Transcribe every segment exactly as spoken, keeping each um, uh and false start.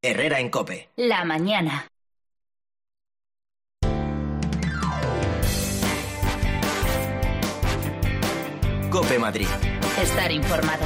Herrera en COPE. La mañana. COPE Madrid. Estar informado.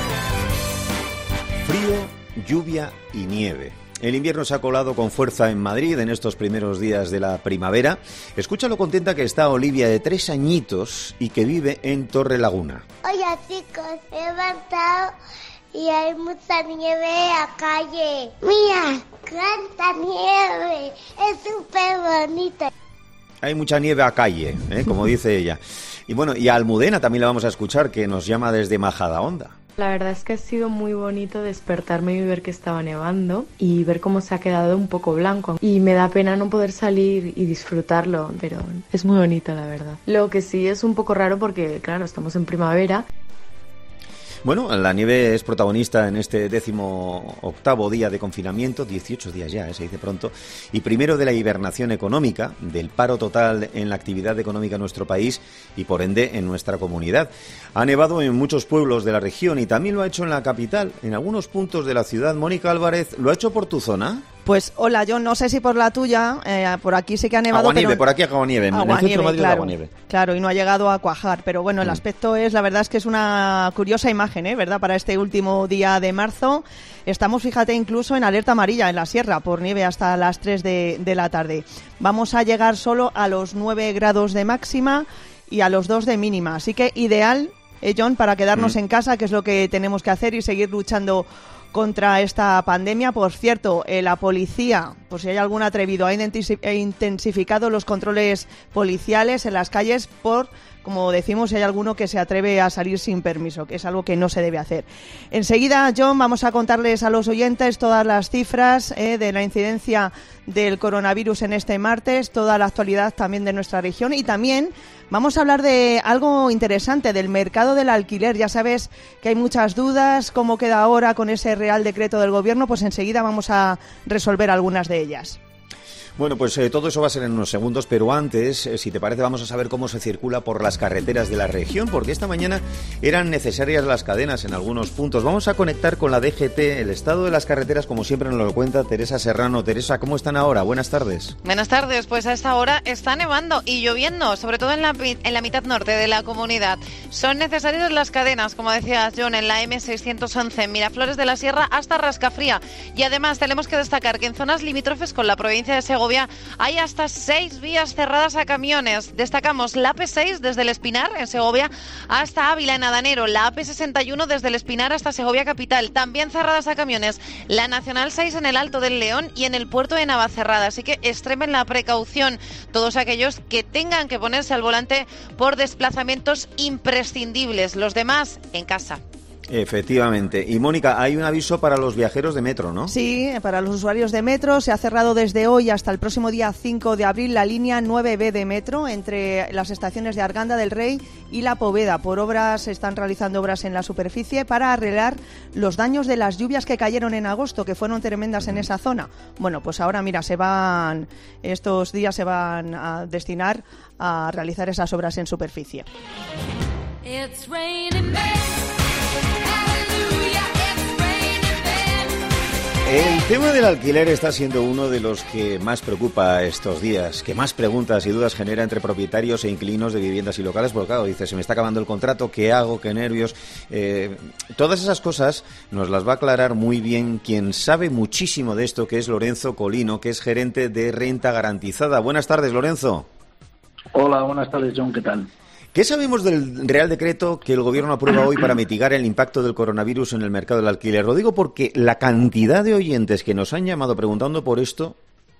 Frío, lluvia y nieve. El invierno se ha colado con fuerza en Madrid en estos primeros días de la primavera. Escucha lo contenta que está Olivia, de tres añitos, y que vive en Torrelaguna. Hola chicos, he levantado y hay mucha nieve a calle. Mira, cuánta nieve, es súper bonita. Hay mucha nieve a calle, ¿eh? Como dice ella. Y bueno, y a Almudena también la vamos a escuchar, que nos llama desde Majadahonda. La verdad es que ha sido muy bonito despertarme y ver que estaba nevando y ver cómo se ha quedado un poco blanco. Y me da pena no poder salir y disfrutarlo, pero es muy bonito, la verdad. Lo que sí es un poco raro porque, claro, estamos en primavera. Bueno, la nieve es protagonista en este décimo octavo día de confinamiento, dieciocho días ya, ¿eh? Se dice pronto, y primero de la hibernación económica, del paro total en la actividad económica en nuestro país y por ende en nuestra comunidad. Ha nevado en muchos pueblos de la región y también lo ha hecho en la capital, en algunos puntos de la ciudad. Mónica Álvarez, ¿lo ha hecho por tu zona? Pues hola, yo no sé si por la tuya, eh, por aquí sí que ha nevado. Aguanieve, pero... por aquí aguanieve, en el centro de Madrid claro, aguanieve. Claro, y no ha llegado a cuajar, pero bueno, el mm. aspecto es, la verdad es que es una curiosa imagen, ¿eh? ¿Verdad? Para este último día de marzo. Estamos, fíjate, incluso en alerta amarilla en la sierra por nieve hasta las tres de, de la tarde. Vamos a llegar solo a los nueve grados de máxima y a los dos de mínima, así que ideal, eh, John, para quedarnos mm. en casa, que es lo que tenemos que hacer, y seguir luchando contra esta pandemia. Por cierto, eh, la policía, por si hay algún atrevido, ha intensificado los controles policiales en las calles por, como decimos, si hay alguno que se atreve a salir sin permiso, que es algo que no se debe hacer. Enseguida, John, vamos a contarles a los oyentes todas las cifras eh, de la incidencia del coronavirus en este martes, toda la actualidad también de nuestra región, y también vamos a hablar de algo interesante, del mercado del alquiler. Ya sabes que hay muchas dudas, cómo queda ahora con ese Real Decreto del Gobierno, pues enseguida vamos a resolver algunas de ellas. Bueno, pues eh, todo eso va a ser en unos segundos, pero antes, eh, si te parece, vamos a saber cómo se circula por las carreteras de la región, porque esta mañana eran necesarias las cadenas en algunos puntos. Vamos a conectar con la D G T, el estado de las carreteras, como siempre nos lo cuenta Teresa Serrano. Teresa, ¿cómo están ahora? Buenas tardes. Buenas tardes, pues a esta hora está nevando y lloviendo, sobre todo en la, en la mitad norte de la comunidad. Son necesarias las cadenas, como decía John, en la M seiscientos once, en Miraflores de la Sierra hasta Rascafría. Y además tenemos que destacar que en zonas limítrofes con la provincia de Segovia hay hasta seis vías cerradas a camiones. Destacamos la A P seis desde el Espinar, en Segovia, hasta Ávila, en Adanero. La A P sesenta y uno desde el Espinar hasta Segovia capital. También cerradas a camiones la Nacional seis en el Alto del León y en el puerto de Navacerrada. Así que extremen la precaución todos aquellos que tengan que ponerse al volante por desplazamientos imprescindibles. Los demás, en casa. Efectivamente. Y Mónica, hay un aviso para los viajeros de metro, ¿no? Sí, para los usuarios de metro. Se ha cerrado desde hoy hasta el próximo día cinco de abril la línea nueve B de metro entre las estaciones de Arganda del Rey y La Poveda. Por obras, se están realizando obras en la superficie para arreglar los daños de las lluvias que cayeron en agosto, que fueron tremendas en esa zona. Bueno, pues ahora, mira, se van, estos días se van a destinar a realizar esas obras en superficie. It's raining men. El tema del alquiler está siendo uno de los que más preocupa estos días, que más preguntas y dudas genera entre propietarios e inquilinos de viviendas y locales, porque claro, dice, se me está acabando el contrato, ¿qué hago? ¿Qué nervios? Eh, todas esas cosas nos las va a aclarar muy bien quien sabe muchísimo de esto, que es Lorenzo Colino, que es gerente de Renta Garantizada. Buenas tardes, Lorenzo. Hola, buenas tardes, John, ¿qué tal? ¿Qué sabemos del Real Decreto que el Gobierno aprueba hoy para mitigar el impacto del coronavirus en el mercado del alquiler? Lo digo porque la cantidad de oyentes que nos han llamado preguntando por esto...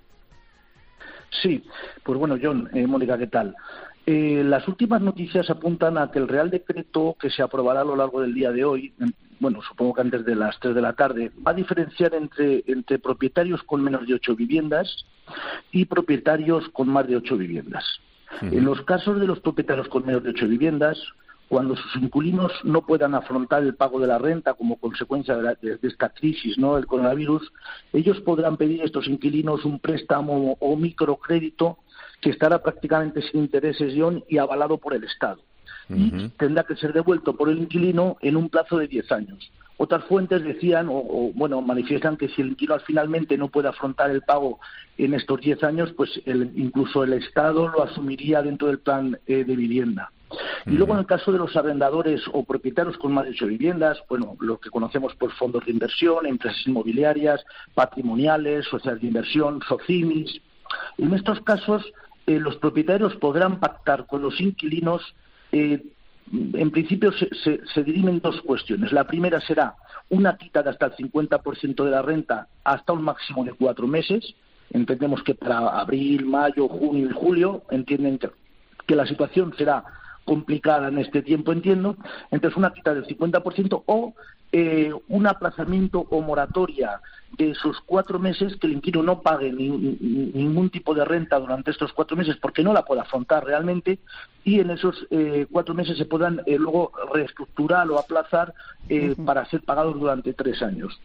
Sí, pues bueno, John, eh, Mónica, ¿qué tal? Eh, las últimas noticias apuntan a que el Real Decreto, que se aprobará a lo largo del día de hoy, bueno, supongo que antes de las tres de la tarde, va a diferenciar entre, entre propietarios con menos de ocho viviendas y propietarios con más de ocho viviendas. Uh-huh. En los casos de los propietarios con menos de ocho viviendas, cuando sus inquilinos no puedan afrontar el pago de la renta como consecuencia de, la, de, de esta crisis, ¿no?, el coronavirus, ellos podrán pedir a estos inquilinos un préstamo o microcrédito que estará prácticamente sin intereses, John, y avalado por el Estado. Uh-huh. Y tendrá que ser devuelto por el inquilino en un plazo de diez años. Otras fuentes decían, o, o bueno, manifiestan que si el inquilino finalmente no puede afrontar el pago en estos diez años, pues el, incluso el Estado lo asumiría dentro del plan eh, de vivienda. Y luego en el caso de los arrendadores o propietarios con más de ocho viviendas, bueno, lo que conocemos por fondos de inversión, empresas inmobiliarias, patrimoniales, sociedades de inversión, socimis. En estos casos, eh, los propietarios podrán pactar con los inquilinos. Eh, en principio se, se, se dirimen dos cuestiones. La primera será una quita de hasta el cincuenta por ciento de la renta hasta un máximo de cuatro meses. Entendemos que para abril, mayo, junio y julio entienden que, que la situación será complicada en este tiempo, entiendo. Entonces, una quita del cincuenta por ciento o eh, un aplazamiento o moratoria de esos cuatro meses, que el inquilino no pague ni, ni, ningún tipo de renta durante estos cuatro meses porque no la puede afrontar realmente, y en esos eh, cuatro meses se puedan eh, luego reestructurar o aplazar eh, uh-huh. para ser pagados durante tres años.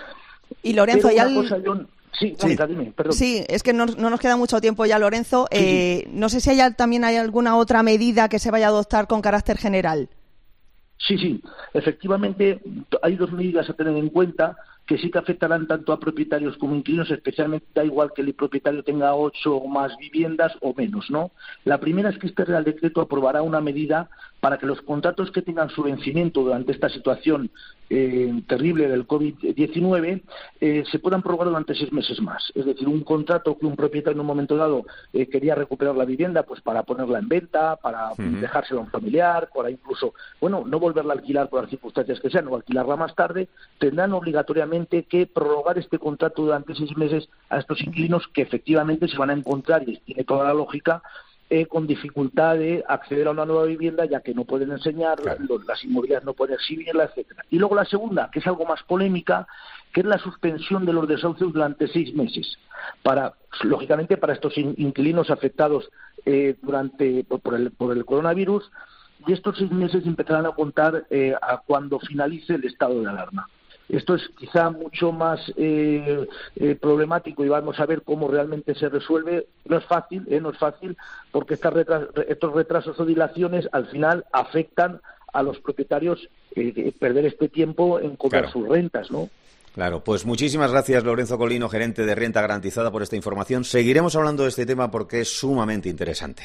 Y Lorenzo, ya el... Sí, sí. Dime, perdón. Sí, es que no, no nos queda mucho tiempo ya, Lorenzo. Sí, eh, sí. No sé si hay, también hay alguna otra medida que se vaya a adoptar con carácter general. Sí, sí. Efectivamente, hay dos medidas a tener en cuenta que sí que afectarán tanto a propietarios como inquilinos, especialmente da igual que el propietario tenga ocho o más viviendas o menos, ¿no? La primera es que este Real Decreto aprobará una medida para que los contratos que tengan su vencimiento durante esta situación eh, terrible del covid diecinueve eh, se puedan prorrogar durante seis meses más. Es decir, un contrato que un propietario en un momento dado eh, quería recuperar la vivienda pues para ponerla en venta, para uh-huh. dejársela a un familiar, para incluso, bueno, no volverla a alquilar por las circunstancias que sean o alquilarla más tarde, tendrán obligatoriamente que prorrogar este contrato durante seis meses a estos inquilinos que efectivamente se van a encontrar, y tiene toda la lógica, Eh, con dificultad de acceder a una nueva vivienda, ya que no pueden enseñar, claro. los, las inmobiliarias no pueden exhibirla, etcétera. Y luego la segunda, que es algo más polémica, que es la suspensión de los desahucios durante seis meses, para, lógicamente, para estos in, inquilinos afectados eh, durante por el, por el coronavirus, y estos seis meses empezarán a contar eh, a cuando finalice el estado de alarma. Esto es quizá mucho más eh, eh, problemático y vamos a ver cómo realmente se resuelve. No es fácil, eh, no es fácil, porque estas retras- estos retrasos o dilaciones al final afectan a los propietarios eh, perder este tiempo en cobrar claro. sus rentas, ¿no? Claro, pues muchísimas gracias, Lorenzo Colino, gerente de Renta Garantizada, por esta información. Seguiremos hablando de este tema porque es sumamente interesante.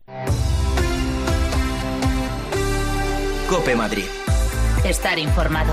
COPE Madrid. Estar informado.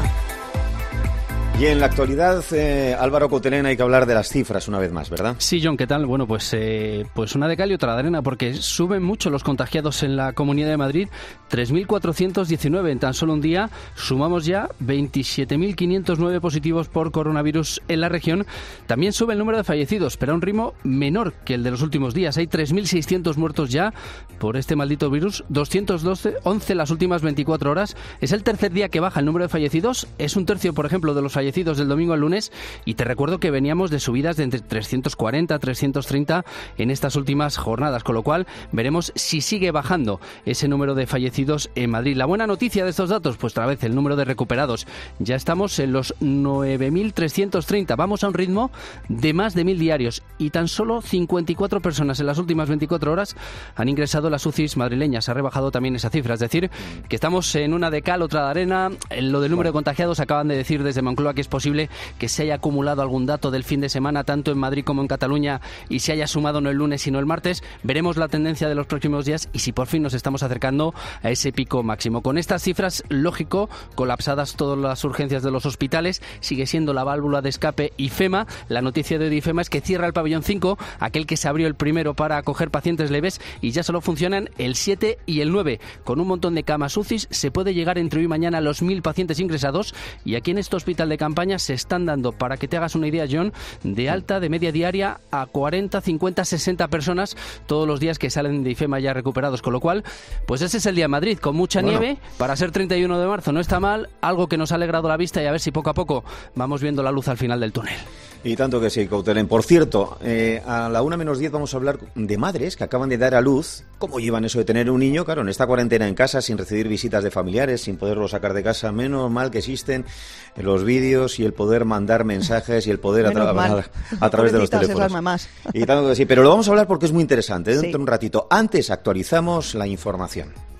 Y en la actualidad, eh, Álvaro Coutelén, hay que hablar de las cifras una vez más, ¿verdad? Sí, John, ¿qué tal? Bueno, pues, eh, pues una de cal y otra de arena, porque suben mucho los contagiados en la Comunidad de Madrid, tres mil cuatrocientos diecinueve en tan solo un día. Sumamos ya veintisiete mil quinientos nueve positivos por coronavirus en la región. También sube el número de fallecidos, pero a un ritmo menor que el de los últimos días. Hay tres mil seiscientos muertos ya por este maldito virus, doscientos once las últimas veinticuatro horas. Es el tercer día que baja el número de fallecidos. Es un tercio, por ejemplo, de los fallecidos del domingo al lunes, y te recuerdo que veníamos de subidas de entre trescientos cuarenta a trescientos treinta en estas últimas jornadas, con lo cual veremos si sigue bajando ese número de fallecidos en Madrid. La buena noticia de estos datos, pues otra vez el número de recuperados. Ya estamos en los nueve mil trescientos treinta, vamos a un ritmo de más de mil diarios, y tan solo cincuenta y cuatro personas en las últimas veinticuatro horas han ingresado las U C Is madrileñas. Ha rebajado también esa cifra, es decir, que estamos en una de cal, otra de arena. En lo del número de contagiados, acaban de decir desde Moncloa que es posible que se haya acumulado algún dato del fin de semana, tanto en Madrid como en Cataluña, y se haya sumado no el lunes sino el martes. Veremos la tendencia de los próximos días y si por fin nos estamos acercando a ese pico máximo. Con estas cifras, lógico, colapsadas todas las urgencias de los hospitales, sigue siendo la válvula de escape IFEMA. La noticia de IFEMA es que cierra el pabellón cinco, aquel que se abrió el primero para acoger pacientes leves, y ya solo funcionan el siete y el nueve. Con un montón de camas U C Is se puede llegar entre hoy y mañana a los mil pacientes ingresados, y aquí en este hospital de campaña se están dando, para que te hagas una idea, John, de alta de media diaria a cuarenta, cincuenta, sesenta personas todos los días que salen de IFEMA ya recuperados, con lo cual, pues ese es el día en Madrid, con mucha bueno. nieve, para ser treinta y uno de marzo no está mal, algo que nos ha alegrado la vista, y a ver si poco a poco vamos viendo la luz al final del túnel. Y tanto que sí, Coutelén. Por cierto, eh, a la una menos diez vamos a hablar de madres que acaban de dar a luz. ¿Cómo llevan eso de tener un niño? Claro, en esta cuarentena en casa, sin recibir visitas de familiares, sin poderlo sacar de casa. Menos mal que existen los vídeos y el poder mandar mensajes y el poder a, tra- a, a través de los teléfonos. Esas mamás. Y tanto que sí, pero lo vamos a hablar porque es muy interesante. Dentro sí. de un ratito. Antes actualizamos la información.